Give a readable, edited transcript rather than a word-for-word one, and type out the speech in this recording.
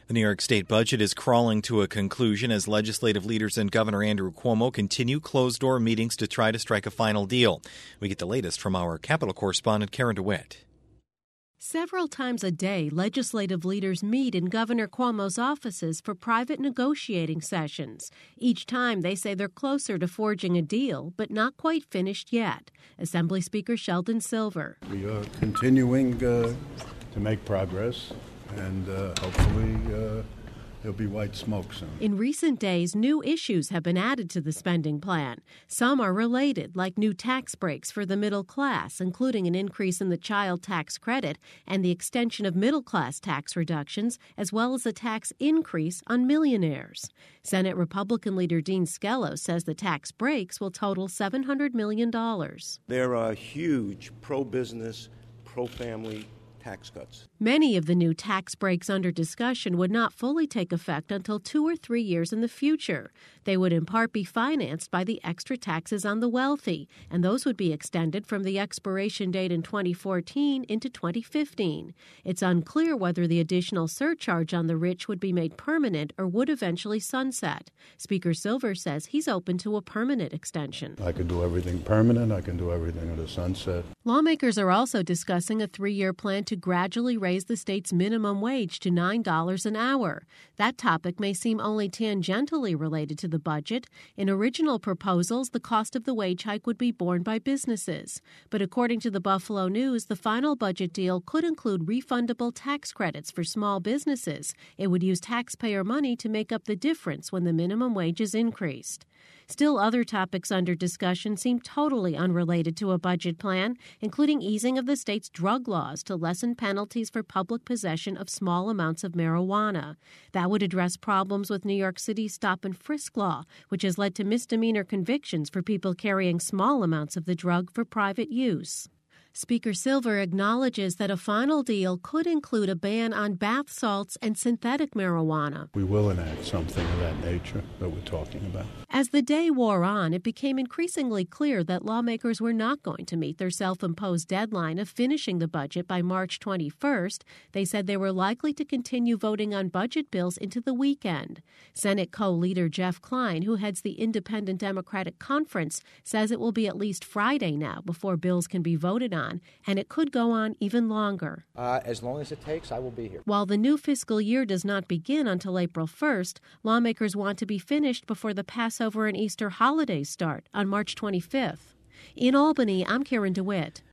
The New York State budget is crawling to a conclusion as legislative leaders and Governor Andrew Cuomo continue closed-door meetings to try to strike a final deal. We get the latest from our Capitol correspondent, Karen DeWitt. Several times a day, legislative leaders meet in Governor Cuomo's offices for private negotiating sessions. Each time, they say they're closer to forging a deal, but not quite finished yet. Assembly Speaker Sheldon Silver. We are continuing to make progress, and hopefully there'll be white smoke soon. In recent days, new issues have been added to the spending plan. Some are related, like new tax breaks for the middle class, including an increase in the child tax credit and the extension of middle-class tax reductions, as well as a tax increase on millionaires. Senate Republican leader Dean Skelos says the tax breaks will total $700 million. There are huge pro-business, pro-family tax cuts. Many of the new tax breaks under discussion would not fully take effect until 2 or 3 years in the future. They would in part be financed by the extra taxes on the wealthy, and those would be extended from the expiration date in 2014 into 2015. It's unclear whether the additional surcharge on the rich would be made permanent or would eventually sunset. Speaker Silver says he's open to a permanent extension. I can do everything permanent. I can do everything at a sunset. Lawmakers are also discussing a 3-year plan to gradually raise the state's minimum wage to $9 an hour. That topic may seem only tangentially related to the budget. In original proposals, the cost of the wage hike would be borne by businesses. But according to the Buffalo News, the final budget deal could include refundable tax credits for small businesses. It would use taxpayer money to make up the difference when the minimum wage is increased. Still, other topics under discussion seem totally unrelated to a budget plan, including easing of the state's drug laws to lessen penalties for public possession of small amounts of marijuana. That would address problems with New York City's stop and frisk law, which has led to misdemeanor convictions for people carrying small amounts of the drug for private use. Speaker Silver acknowledges that a final deal could include a ban on bath salts and synthetic marijuana. We will enact something of that nature that we're talking about. As the day wore on, it became increasingly clear that lawmakers were not going to meet their self-imposed deadline of finishing the budget by March 21st. They said they were likely to continue voting on budget bills into the weekend. Senate co-leader Jeff Klein, who heads the Independent Democratic Conference, says it will be at least Friday now before bills can be voted on, and it could go on even longer. As long as it takes, I will be here. While the new fiscal year does not begin until April 1st, lawmakers want to be finished before the Passover and Easter holidays start on March 25th. In Albany, I'm Karen DeWitt.